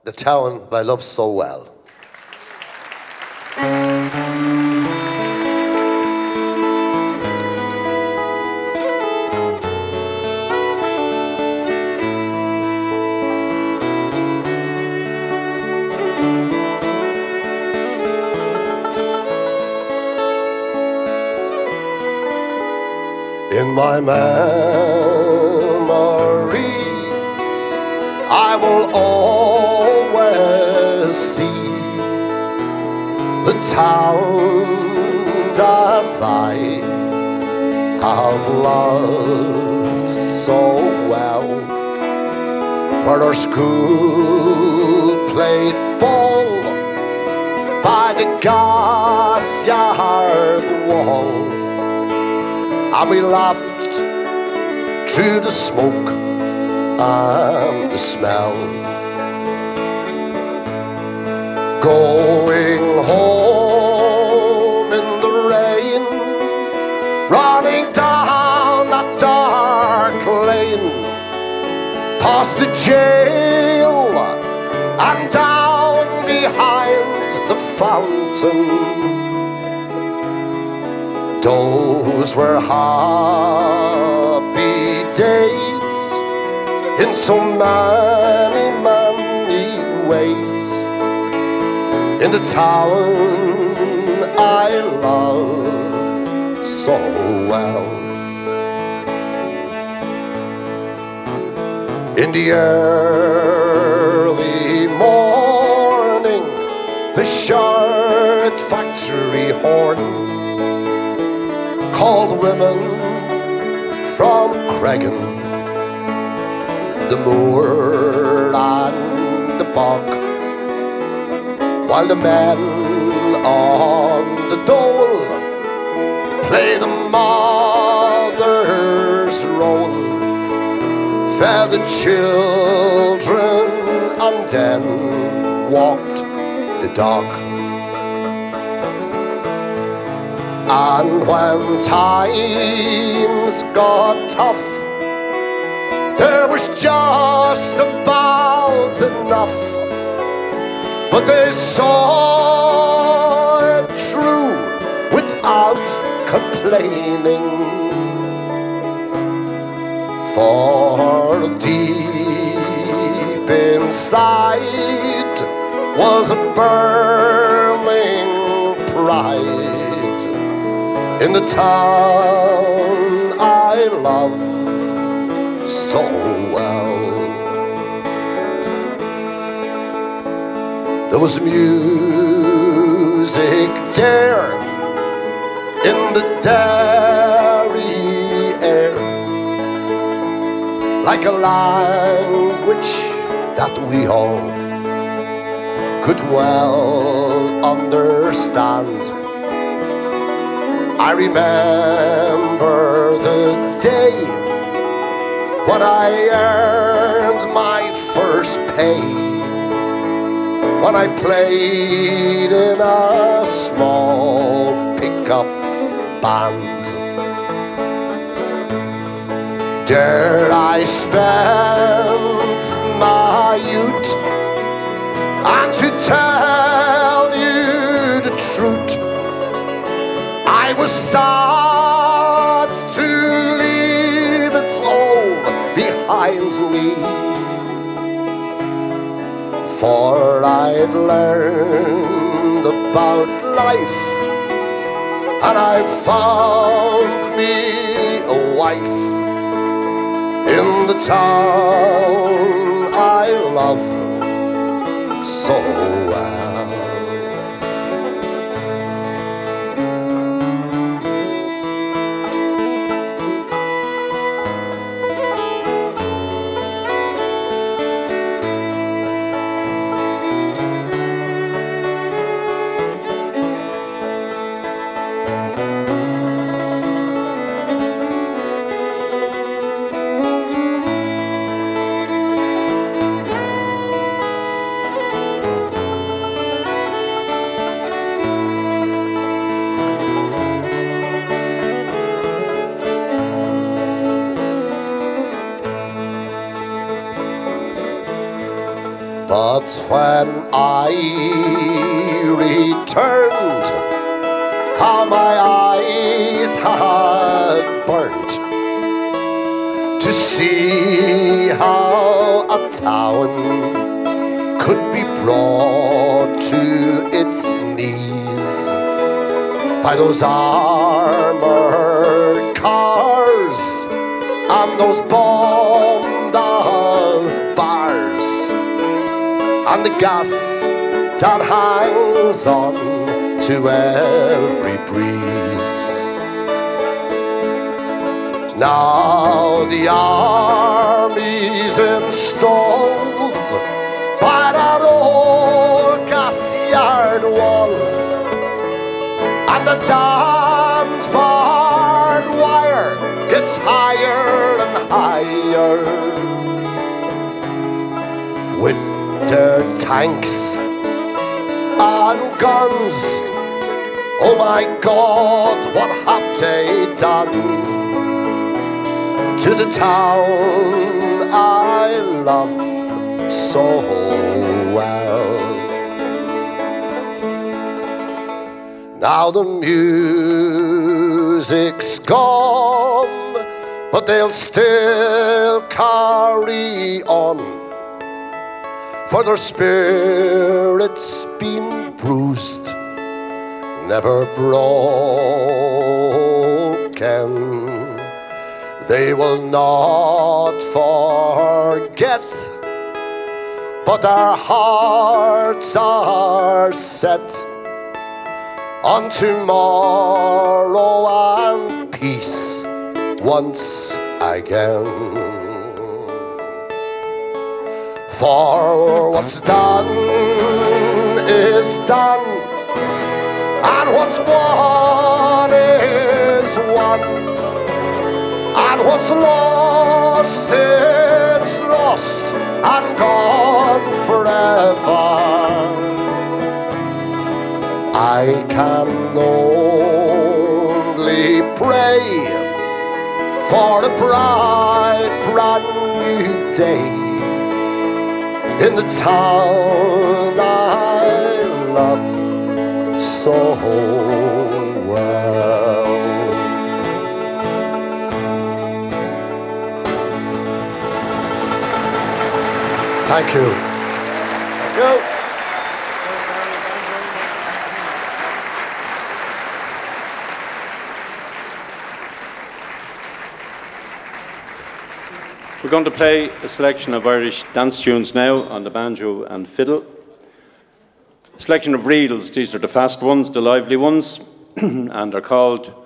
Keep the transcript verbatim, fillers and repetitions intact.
the town I love so well. In my memory, I will always see the town that I have loved so well, where our school played ball by the gas yard wall, and we laughed through the smoke and the smell. Going home in the rain, running down that dark lane, past the jail and down behind the fountain. Those were happy days in so many, many ways. In the town I love so well. In the early morning, the shirt factory horn called women from Cregan, the moor and the bog, while the men on the dole played a mother's role, fed the children and then walked the dog. And when times got tough, there was just about enough, but they saw it through without complaining. For deep inside was a burning pride in the town I love so well. There was music there in the dairy air, like a language that we all could well understand. I remember the day when I earned my first pay, when I played in a small pickup band. There I spent my youth, and to tell you the truth, I was sad to leave it all behind me, for I'd learned about life, and I found me a wife in the town I love so well. But when I returned, how my eyes had burnt to see how a town could be brought to its knees by those armored cars and those bombed out bars and the gas that hangs on to every breeze. Now the army's installed by that old gas yard wall, and the dam's barbed wire gets higher and higher with their tanks and guns. Oh my God, what have they done to the town I love so well? Now the music's gone, but they'll still carry on, for their spirit's been bruised, never broken. They will not forget, but our hearts are set on tomorrow and peace once again. For what's done is done, and what's won is won, and what's lost is lost and gone forever. I can only pray for a bright, brand new day in the town I love so well. Thank you. Thank you. We're going to play a selection of Irish dance tunes now on the banjo and fiddle. A selection of reels, these are the fast ones, the lively ones, and they're called